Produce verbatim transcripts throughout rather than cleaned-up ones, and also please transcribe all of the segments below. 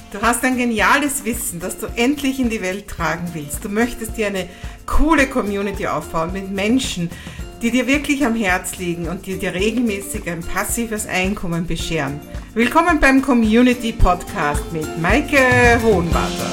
Du hast ein geniales Wissen, das du endlich in die Welt tragen willst. Du möchtest dir eine coole Community aufbauen mit Menschen, die dir wirklich am Herz liegen und die dir regelmäßig ein passives Einkommen bescheren. Willkommen beim Community Podcast mit Maike Hohenwarter.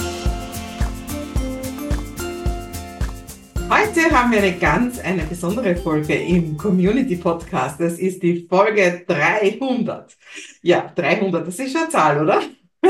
Heute haben wir eine ganz, eine besondere Folge im Community Podcast. Das ist die Folge dreihundert. Ja, dreihundert, das ist schon eine Zahl, oder?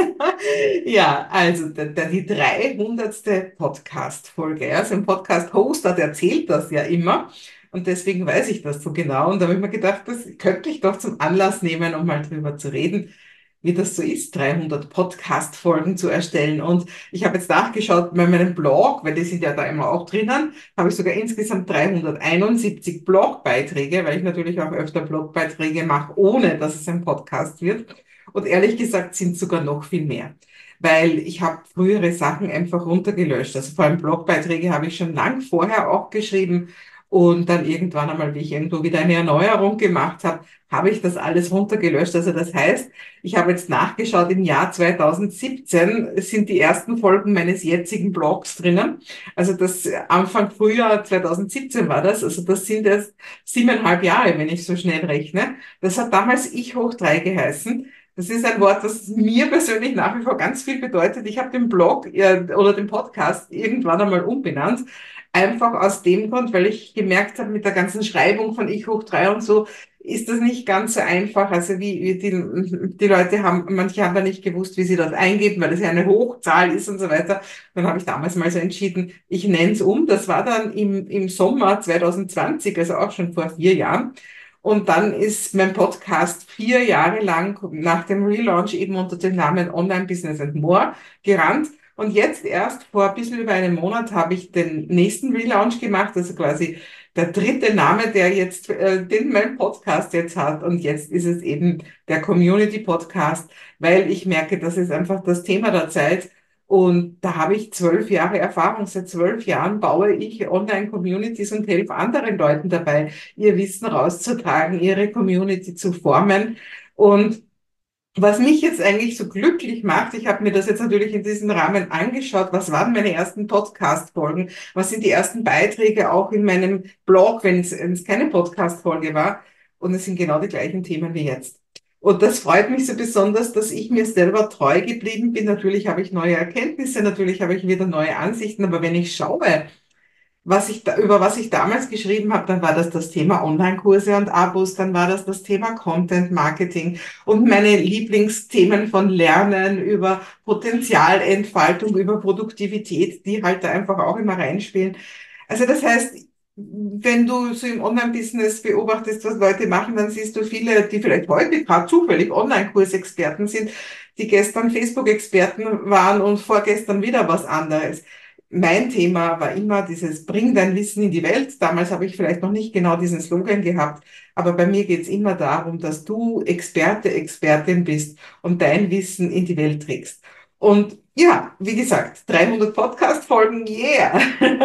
Ja, also die dreihundertste Podcast-Folge. Also ein Podcast-Host hat erzählt das ja immer und deswegen weiß ich das so genau. Und da habe ich mir gedacht, das könnte ich doch zum Anlass nehmen, um mal drüber zu reden, wie das so ist, dreihundert Podcast-Folgen zu erstellen. Und ich habe jetzt nachgeschaut bei meinem Blog, weil die sind ja da immer auch drinnen, habe ich sogar insgesamt dreihunderteinundsiebzig Blogbeiträge, weil ich natürlich auch öfter Blogbeiträge mache, ohne dass es ein Podcast wird. Und ehrlich gesagt sind sogar noch viel mehr, weil ich habe frühere Sachen einfach runtergelöscht. Also vor allem Blogbeiträge habe ich schon lang vorher auch geschrieben und dann irgendwann einmal, wie ich irgendwo wieder eine Erneuerung gemacht habe, habe ich das alles runtergelöscht. Also das heißt, ich habe jetzt nachgeschaut, im Jahr zweitausendsiebzehn sind die ersten Folgen meines jetzigen Blogs drinnen. Also das Anfang Frühjahr zweitausendsiebzehn war das. Also das sind jetzt siebeneinhalb Jahre, wenn ich so schnell rechne. Das hat damals Ich hoch drei geheißen. Das ist ein Wort, das mir persönlich nach wie vor ganz viel bedeutet. Ich habe den Blog äh, oder den Podcast irgendwann einmal umbenannt. Einfach aus dem Grund, weil ich gemerkt habe, mit der ganzen Schreibung von Ich hoch drei und so ist das nicht ganz so einfach. Also wie, wie die, die Leute haben, manche haben da nicht gewusst, wie sie das eingeben, weil es ja eine Hochzahl ist und so weiter. Dann habe ich damals mal so entschieden, ich nenne es um. Das war dann im, im Sommer zweitausendzwanzig, also auch schon vor vier Jahren. Und dann ist mein Podcast vier Jahre lang nach dem Relaunch eben unter dem Namen Online Business and More gerannt. Und jetzt erst vor ein bisschen über einem Monat habe ich den nächsten Relaunch gemacht, also quasi der dritte Name, der jetzt, äh, den mein Podcast jetzt hat. Und jetzt ist es eben der Community Podcast, weil ich merke, das ist einfach das Thema der Zeit. Und da habe ich zwölf Jahre Erfahrung. Seit zwölf Jahren baue ich Online-Communities und helfe anderen Leuten dabei, ihr Wissen rauszutragen, ihre Community zu formen. Und was mich jetzt eigentlich so glücklich macht, ich habe mir das jetzt natürlich in diesem Rahmen angeschaut, was waren meine ersten Podcast-Folgen, was sind die ersten Beiträge auch in meinem Blog, wenn es, wenn es keine Podcast-Folge war. Und es sind genau die gleichen Themen wie jetzt. Und das freut mich so besonders, dass ich mir selber treu geblieben bin. Natürlich habe ich neue Erkenntnisse, natürlich habe ich wieder neue Ansichten, aber wenn ich schaue, was ich da, über was ich damals geschrieben habe, dann war das das Thema Online-Kurse und Abos, dann war das das Thema Content-Marketing und meine Lieblingsthemen von Lernen über Potenzialentfaltung, über Produktivität, die halt da einfach auch immer reinspielen. Also das heißt, wenn du so im Online-Business beobachtest, was Leute machen, dann siehst du viele, die vielleicht heute gerade zufällig Online-Kursexperten sind, die gestern Facebook-Experten waren und vorgestern wieder was anderes. Mein Thema war immer dieses Bring dein Wissen in die Welt. Damals habe ich vielleicht noch nicht genau diesen Slogan gehabt, aber bei mir geht es immer darum, dass du Experte, Expertin bist und dein Wissen in die Welt trägst. Und ja, wie gesagt, dreihundert Podcast-Folgen, yeah,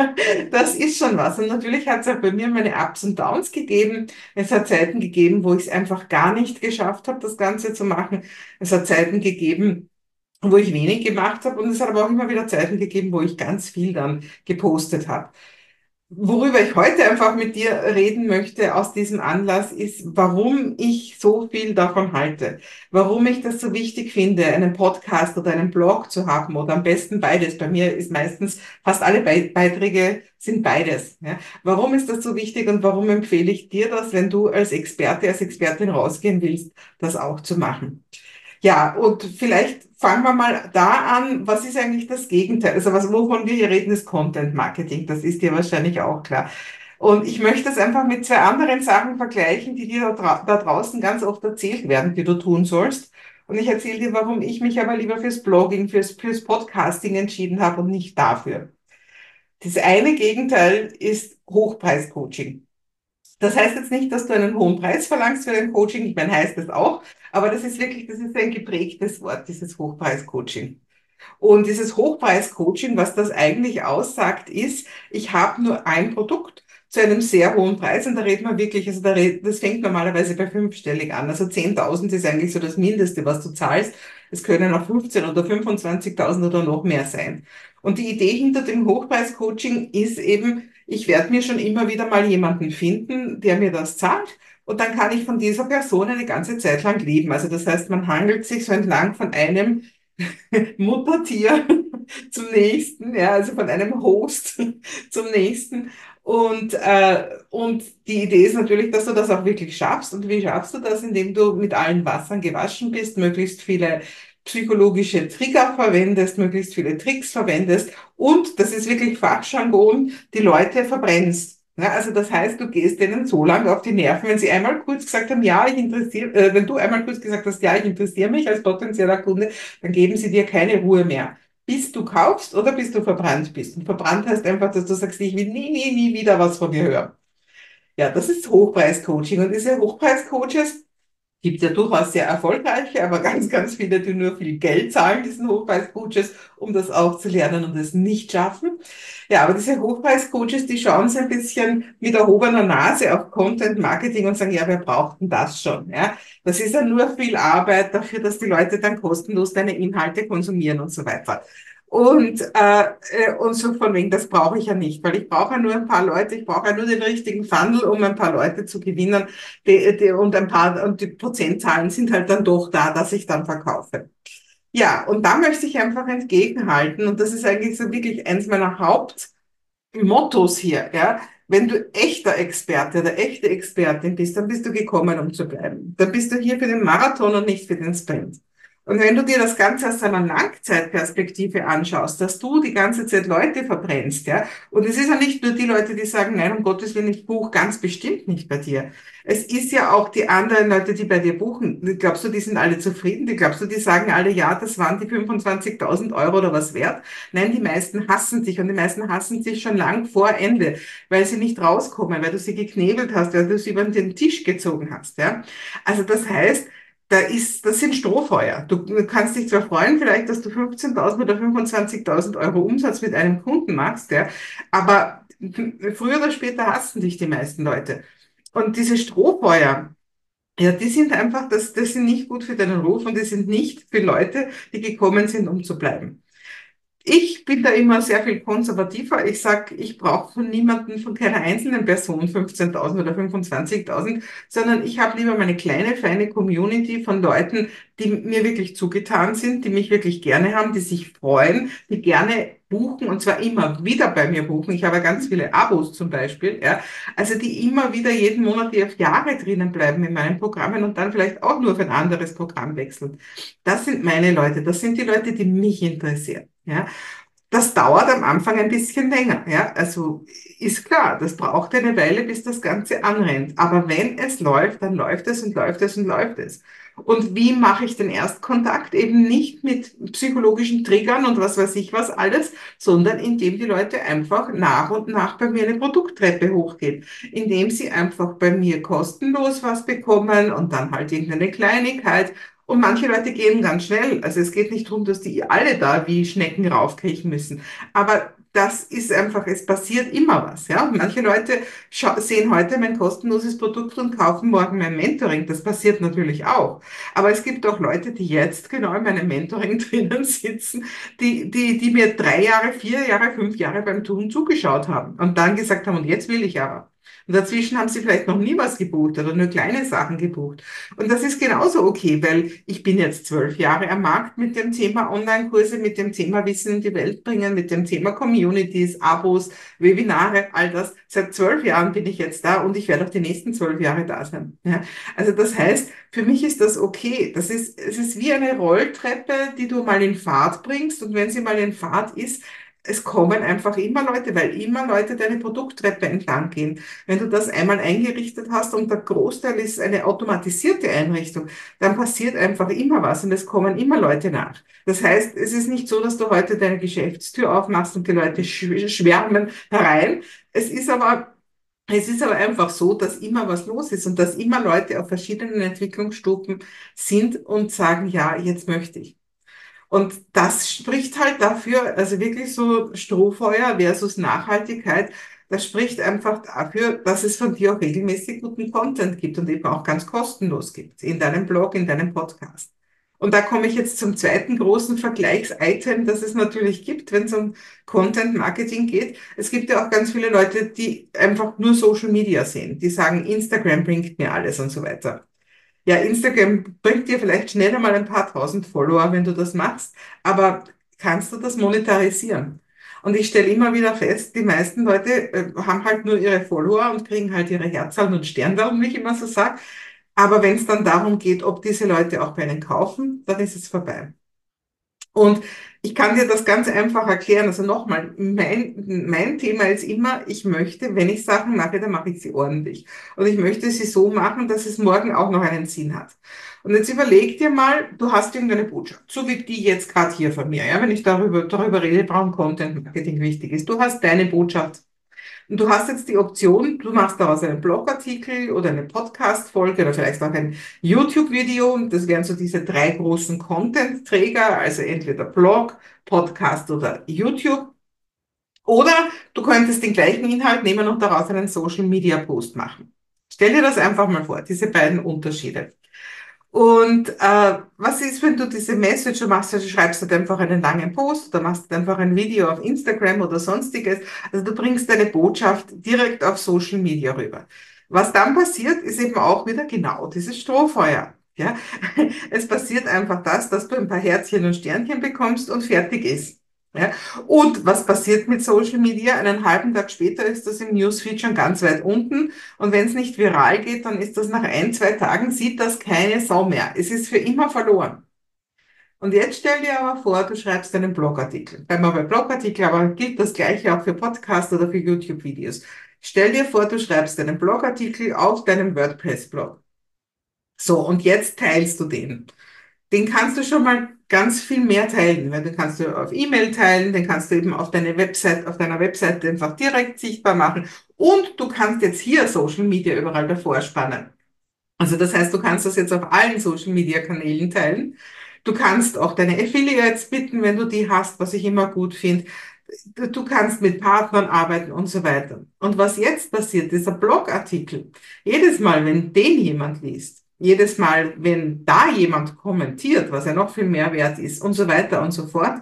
das ist schon was. Und natürlich hat es auch bei mir meine Ups und Downs gegeben. Es hat Zeiten gegeben, wo ich es einfach gar nicht geschafft habe, das Ganze zu machen. Es hat Zeiten gegeben, wo ich wenig gemacht habe und es hat aber auch immer wieder Zeiten gegeben, wo ich ganz viel dann gepostet habe. Worüber ich heute einfach mit dir reden möchte aus diesem Anlass ist, warum ich so viel davon halte, warum ich das so wichtig finde, einen Podcast oder einen Blog zu haben oder am besten beides. Bei mir ist meistens fast alle Beiträge sind beides. Ja. Warum ist das so wichtig und warum empfehle ich dir das, wenn du als Experte, als Expertin rausgehen willst, das auch zu machen? Ja, und vielleicht fangen wir mal da an, was ist eigentlich das Gegenteil? Also was, wovon wir hier reden, ist Content Marketing. Das ist dir wahrscheinlich auch klar. Und ich möchte das einfach mit zwei anderen Sachen vergleichen, die dir da, dra da draußen ganz oft erzählt werden, die du tun sollst. Und ich erzähle dir, warum ich mich aber lieber fürs Blogging, fürs, fürs Podcasting entschieden habe und nicht dafür. Das eine Gegenteil ist Hochpreis-Coaching. Das heißt jetzt nicht, dass du einen hohen Preis verlangst für dein Coaching. Ich meine, heißt das auch. Aber das ist wirklich, das ist ein geprägtes Wort, dieses Hochpreis-Coaching. Und dieses Hochpreis-Coaching, was das eigentlich aussagt, ist, ich habe nur ein Produkt zu einem sehr hohen Preis. Und da reden wir wirklich, also da red, das fängt normalerweise bei fünfstellig an. Also zehntausend ist eigentlich so das Mindeste, was du zahlst. Es können auch fünfzehn oder fünfundzwanzigtausend oder noch mehr sein. Und die Idee hinter dem Hochpreis-Coaching ist eben, ich werde mir schon immer wieder mal jemanden finden, der mir das zahlt. Und dann kann ich von dieser Person eine ganze Zeit lang leben. Also das heißt, man handelt sich so entlang von einem Muttertier zum nächsten, ja, also von einem Host zum nächsten. Und, äh, und die Idee ist natürlich, dass du das auch wirklich schaffst. Und wie schaffst du das? Indem du mit allen Wassern gewaschen bist, möglichst viele psychologische Trigger verwendest, möglichst viele Tricks verwendest und, das ist wirklich Fachjargon, die Leute verbrennst. Ja, also das heißt, du gehst denen so lange auf die Nerven, wenn sie einmal kurz gesagt haben, ja, ich interessiere, äh, wenn du einmal kurz gesagt hast, ja, ich interessiere mich als potenzieller Kunde, dann geben sie dir keine Ruhe mehr. Bis du kaufst oder bis du verbrannt bist. Und verbrannt heißt einfach, dass du sagst, ich will nie, nie, nie wieder was von dir hören. Ja, das ist Hochpreis-Coaching. Und diese Hochpreis-Coaches gibt ja durchaus sehr erfolgreiche, aber ganz, ganz viele, die nur viel Geld zahlen, diesen Hochpreis-Coaches, um das auch zu lernen und es nicht schaffen. Ja, aber diese Hochpreis-Coaches, die schauen so ein bisschen mit erhobener Nase auf Content-Marketing und sagen, ja, wir brauchten das schon. Ja, das ist ja nur viel Arbeit dafür, dass die Leute dann kostenlos deine Inhalte konsumieren und so weiter. Und, äh, äh, und so von wegen, das brauche ich ja nicht, weil ich brauche ja nur ein paar Leute, ich brauche ja nur den richtigen Funnel, um ein paar Leute zu gewinnen, die, die, und ein paar, und die Prozentzahlen sind halt dann doch da, dass ich dann verkaufe. Ja, und da möchte ich einfach entgegenhalten, und das ist eigentlich so wirklich eins meiner Hauptmottos hier, ja. Wenn du echter Experte oder echte Expertin bist, dann bist du gekommen, um zu bleiben. Dann bist du hier für den Marathon und nicht für den Sprint. Und wenn du dir das Ganze aus einer Langzeitperspektive anschaust, dass du die ganze Zeit Leute verbrennst, ja, und es ist ja nicht nur die Leute, die sagen, nein, um Gottes Willen, ich buche ganz bestimmt nicht bei dir. Es ist ja auch die anderen Leute, die bei dir buchen. Glaubst du, die sind alle zufrieden? Die glaubst du, die sagen alle, ja, das waren die fünfundzwanzigtausend Euro oder was wert? Nein, die meisten hassen dich und die meisten hassen dich schon lang vor Ende, weil sie nicht rauskommen, weil du sie geknebelt hast, weil du sie über den Tisch gezogen hast, ja. Also das heißt, da ist, das sind Strohfeuer. Du kannst dich zwar freuen, vielleicht, dass du fünfzehntausend oder fünfundzwanzigtausend Euro Umsatz mit einem Kunden machst, ja, aber früher oder später hassen dich die meisten Leute. Und diese Strohfeuer, ja, die sind einfach, das, das sind nicht gut für deinen Ruf und die sind nicht für Leute, die gekommen sind, um zu bleiben. Ich bin da immer sehr viel konservativer. Ich sag, ich brauche von niemandem, von keiner einzelnen Person fünfzehntausend oder fünfundzwanzigtausend, sondern ich habe lieber meine kleine, feine Community von Leuten, die mir wirklich zugetan sind, die mich wirklich gerne haben, die sich freuen, die gerne buchen und zwar immer wieder bei mir buchen. Ich habe ganz viele Abos zum Beispiel, ja. Also die immer wieder jeden Monat, die auf Jahre drinnen bleiben in meinen Programmen und dann vielleicht auch nur auf ein anderes Programm wechseln. Das sind meine Leute. Das sind die Leute, die mich interessieren, ja. Das dauert am Anfang ein bisschen länger, ja. Also ist klar, das braucht eine Weile, bis das Ganze anrennt. Aber wenn es läuft, dann läuft es und läuft es und läuft es. Und wie mache ich den Erstkontakt? Eben nicht mit psychologischen Triggern und was weiß ich was alles, sondern indem die Leute einfach nach und nach bei mir eine Produkttreppe hochgehen. Indem sie einfach bei mir kostenlos was bekommen und dann halt irgendeine Kleinigkeit. Und manche Leute gehen ganz schnell. Also es geht nicht darum, dass die alle da wie Schnecken raufkriechen müssen. Aber das ist einfach, es passiert immer was, ja. Und manche Leute sehen heute mein kostenloses Produkt und kaufen morgen mein Mentoring. Das passiert natürlich auch. Aber es gibt auch Leute, die jetzt genau in meinem Mentoring drinnen sitzen, die, die, die mir drei Jahre, vier Jahre, fünf Jahre beim Tun zugeschaut haben und dann gesagt haben, und jetzt will ich aber. Und dazwischen haben sie vielleicht noch nie was gebucht oder nur kleine Sachen gebucht. Und das ist genauso okay, weil ich bin jetzt zwölf Jahre am Markt mit dem Thema Online-Kurse, mit dem Thema Wissen in die Welt bringen, mit dem Thema Communities, Abos, Webinare, all das. Seit zwölf Jahren bin ich jetzt da und ich werde auch die nächsten zwölf Jahre da sein. Ja? Also das heißt, für mich ist das okay. Das ist, es ist wie eine Rolltreppe, die du mal in Fahrt bringst und wenn sie mal in Fahrt ist, es kommen einfach immer Leute, weil immer Leute deine Produkttreppe entlang gehen. Wenn du das einmal eingerichtet hast und der Großteil ist eine automatisierte Einrichtung, dann passiert einfach immer was und es kommen immer Leute nach. Das heißt, es ist nicht so, dass du heute deine Geschäftstür aufmachst und die Leute sch schwärmen herein. Es ist aber Es ist aber einfach so, dass immer was los ist und dass immer Leute auf verschiedenen Entwicklungsstufen sind und sagen, ja, jetzt möchte ich. Und das spricht halt dafür, also wirklich so Strohfeuer versus Nachhaltigkeit, das spricht einfach dafür, dass es von dir auch regelmäßig guten Content gibt und eben auch ganz kostenlos gibt, in deinem Blog, in deinem Podcast. Und da komme ich jetzt zum zweiten großen Vergleichsitem, das es natürlich gibt, wenn es um Content Marketing geht. Es gibt ja auch ganz viele Leute, die einfach nur Social Media sehen. Die sagen, Instagram bringt mir alles und so weiter. Ja, Instagram bringt dir vielleicht schneller mal ein paar tausend Follower, wenn du das machst, aber kannst du das monetarisieren? Und ich stelle immer wieder fest, die meisten Leute äh, haben halt nur ihre Follower und kriegen halt ihre Herzchen und Sternchen, wie ich immer so sage. Aber wenn es dann darum geht, ob diese Leute auch bei ihnen kaufen, dann ist es vorbei. Und ich kann dir das ganz einfach erklären. Also nochmal, mein, mein Thema ist immer, ich möchte, wenn ich Sachen mache, dann mache ich sie ordentlich. Und ich möchte sie so machen, dass es morgen auch noch einen Sinn hat. Und jetzt überleg dir mal, du hast irgendeine Botschaft, so wie die jetzt gerade hier von mir. Ja, wenn ich darüber, darüber rede, warum Content Marketing wichtig ist. Du hast deine Botschaft. Und du hast jetzt die Option, du machst daraus einen Blogartikel oder eine Podcast-Folge oder vielleicht auch ein YouTube-Video. Und das wären so diese drei großen Content-Träger, also entweder Blog, Podcast oder YouTube. Oder du könntest den gleichen Inhalt nehmen und daraus einen Social-Media-Post machen. Stell dir das einfach mal vor, diese beiden Unterschiede. Und äh, was ist, wenn du diese Message machst, also schreibst du einfach einen langen Post oder machst einfach ein Video auf Instagram oder sonstiges. Also du bringst deine Botschaft direkt auf Social Media rüber. Was dann passiert, ist eben auch wieder genau dieses Strohfeuer. Ja, es passiert einfach das, dass du ein paar Herzchen und Sternchen bekommst und fertig ist. Ja, und was passiert mit Social Media? Einen halben Tag später ist das im Newsfeed schon ganz weit unten. Und wenn es nicht viral geht, dann ist das nach ein, zwei Tagen, sieht das keine Sau mehr. Es ist für immer verloren. Und jetzt stell dir aber vor, du schreibst einen Blogartikel. Bleiben wir bei Blogartikel, aber gilt das Gleiche auch für Podcasts oder für YouTube-Videos. Stell dir vor, du schreibst einen Blogartikel auf deinem WordPress-Blog. So, und jetzt teilst du den. Den kannst du schon mal ganz viel mehr teilen, weil den kannst du auf E-Mail teilen, den kannst du eben auf deine Website, auf deiner Webseite einfach direkt sichtbar machen und du kannst jetzt hier Social Media überall davor spannen. Also das heißt, du kannst das jetzt auf allen Social Media Kanälen teilen. Du kannst auch deine Affiliates bitten, wenn du die hast, was ich immer gut finde. Du kannst mit Partnern arbeiten und so weiter. Und was jetzt passiert, dieser Blogartikel, jedes Mal, wenn den jemand liest, jedes Mal, wenn da jemand kommentiert, was ja noch viel mehr wert ist und so weiter und so fort,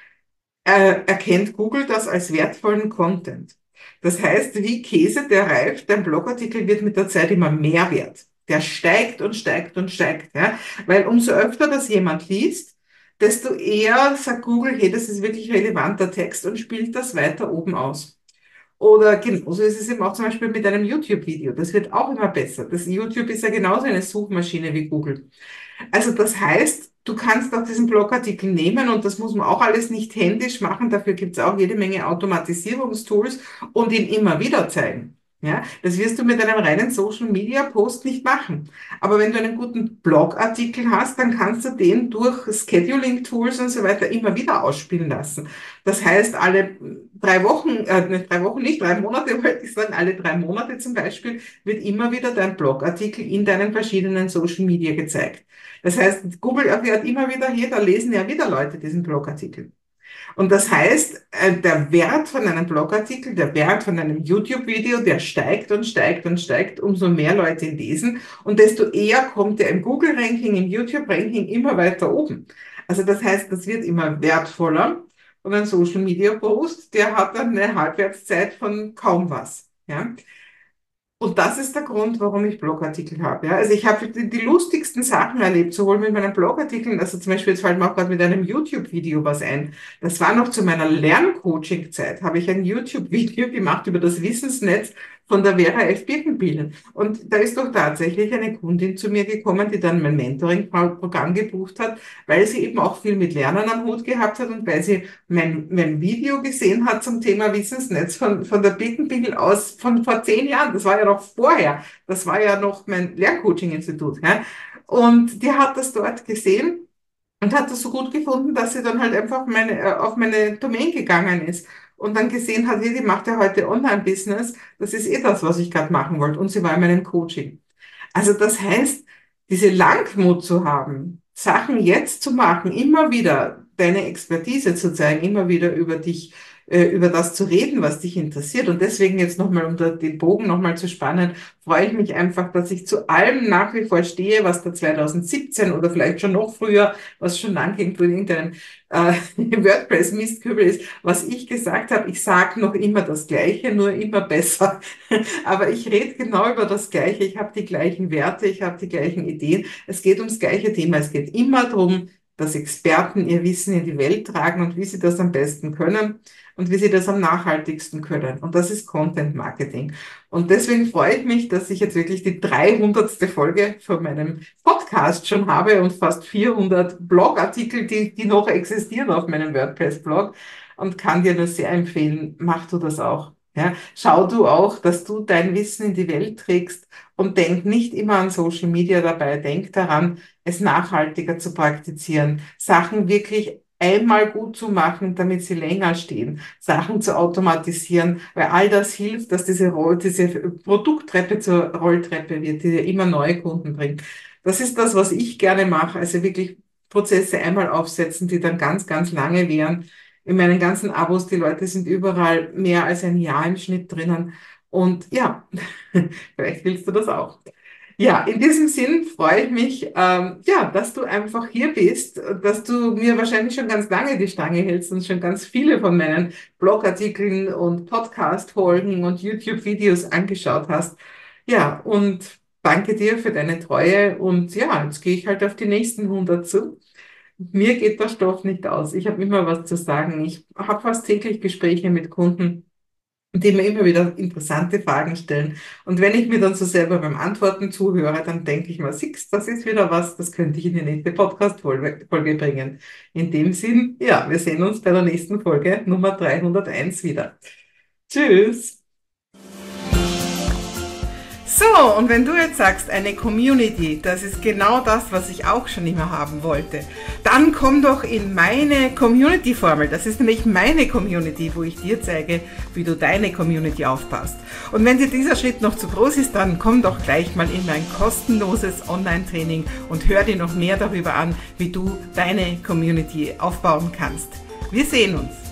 äh, erkennt Google das als wertvollen Content. Das heißt, wie Käse, der reift, dein Blogartikel wird mit der Zeit immer mehr wert. Der steigt und steigt und steigt, ja, weil umso öfter das jemand liest, desto eher sagt Google, hey, das ist wirklich relevanter Text und spielt das weiter oben aus. Oder genauso ist es eben auch zum Beispiel mit einem YouTube-Video. Das wird auch immer besser. Das YouTube ist ja genauso eine Suchmaschine wie Google. Also das heißt, du kannst auch diesen Blogartikel nehmen und das muss man auch alles nicht händisch machen. Dafür gibt es auch jede Menge Automatisierungstools und ihn immer wieder zeigen. Ja, das wirst du mit einem reinen Social Media Post nicht machen. Aber wenn du einen guten Blogartikel hast, dann kannst du den durch Scheduling Tools und so weiter immer wieder ausspielen lassen. Das heißt, alle drei Wochen, äh, nicht drei Wochen, nicht drei Monate, wollte ich sagen, alle drei Monate zum Beispiel, wird immer wieder dein Blogartikel in deinen verschiedenen Social Media gezeigt. Das heißt, Google erfährt immer wieder, hier, da lesen ja wieder Leute diesen Blogartikel. Und das heißt, äh, der Wert von einem Blogartikel, der Wert von einem YouTube-Video, der steigt und steigt und steigt, umso mehr Leute ihn lesen. Und desto eher kommt er im Google-Ranking, im YouTube-Ranking immer weiter oben. Also das heißt, das wird immer wertvoller. Und ein Social-Media-Post, der hat dann eine Halbwertszeit von kaum was. Ja? Und das ist der Grund, warum ich Blogartikel habe. Ja? Also ich habe die, die lustigsten Sachen erlebt, sowohl mit meinen Blogartikeln, also zum Beispiel, jetzt fällt mir auch gerade mit einem YouTube-Video was ein. Das war noch zu meiner Lerncoaching-Zeit, habe ich ein YouTube-Video gemacht über das Wissensnetz von der Vera F. Birkenbielen. Und da ist doch tatsächlich eine Kundin zu mir gekommen, die dann mein Mentoring-Programm gebucht hat, weil sie eben auch viel mit Lernen am Hut gehabt hat und weil sie mein, mein Video gesehen hat zum Thema Wissensnetz von, von der Birkenbiel aus von vor zehn Jahren. Das war ja noch vorher. Das war ja noch mein Lerncoaching-Institut. Ja? Und die hat das dort gesehen und hat das so gut gefunden, dass sie dann halt einfach meine, äh, auf meine Domain gegangen ist und dann gesehen hat, hey, die macht ja heute Online-Business. Das ist eh das, was ich gerade machen wollte. Und sie war in meinem Coaching. Also das heißt, diese Langmut zu haben, Sachen jetzt zu machen, immer wieder deine Expertise zu zeigen, immer wieder über dich äh, über das zu reden, was dich interessiert. Und deswegen jetzt nochmal, um den Bogen nochmal zu spannen, freue ich mich einfach, dass ich zu allem nach wie vor stehe, was da zwanzig siebzehn oder vielleicht schon noch früher, was schon lange irgendwo in irgendeinem äh, WordPress-Mistkübel ist, was ich gesagt habe. Ich sage noch immer das Gleiche, nur immer besser. Aber ich rede genau über das Gleiche. Ich habe die gleichen Werte, ich habe die gleichen Ideen. Es geht ums gleiche Thema. Es geht immer darum, dass Experten ihr Wissen in die Welt tragen und wie sie das am besten können und wie sie das am nachhaltigsten können. Und das ist Content Marketing. Und deswegen freue ich mich, dass ich jetzt wirklich die dreihundertste Folge von meinem Podcast schon habe und fast vierhundert Blogartikel, die, die noch existieren auf meinem WordPress-Blog, und kann dir nur sehr empfehlen, mach du das auch. Ja, schau du auch, dass du dein Wissen in die Welt trägst, und denk nicht immer an Social Media dabei. Denk daran, es nachhaltiger zu praktizieren, Sachen wirklich einmal gut zu machen, damit sie länger stehen, Sachen zu automatisieren, weil all das hilft, dass diese Roll, diese Produkttreppe zur Rolltreppe wird, die dir immer neue Kunden bringt. Das ist das, was ich gerne mache, also wirklich Prozesse einmal aufsetzen, die dann ganz, ganz lange währen. In meinen ganzen Abos, die Leute sind überall mehr als ein Jahr im Schnitt drinnen. Und ja, vielleicht willst du das auch. Ja, in diesem Sinn freue ich mich, ähm, ja, dass du einfach hier bist, dass du mir wahrscheinlich schon ganz lange die Stange hältst und schon ganz viele von meinen Blogartikeln und Podcast-Folgen und YouTube-Videos angeschaut hast. Ja, und danke dir für deine Treue, und ja, jetzt gehe ich halt auf die nächsten hundert zu. Mir geht der Stoff nicht aus. Ich habe immer was zu sagen. Ich habe fast täglich Gespräche mit Kunden, die mir immer wieder interessante Fragen stellen. Und wenn ich mir dann so selber beim Antworten zuhöre, dann denke ich mir, Six, das ist wieder was, das könnte ich in die nächste Podcast-Folge bringen. In dem Sinn, ja, wir sehen uns bei der nächsten Folge Nummer dreihunderteins wieder. Tschüss! So, und wenn du jetzt sagst, eine Community, das ist genau das, was ich auch schon immer haben wollte, dann komm doch in meine Community-Formel. Das ist nämlich meine Community, wo ich dir zeige, wie du deine Community aufpasst. Und wenn dir dieser Schritt noch zu groß ist, dann komm doch gleich mal in mein kostenloses Online-Training und hör dir noch mehr darüber an, wie du deine Community aufbauen kannst. Wir sehen uns.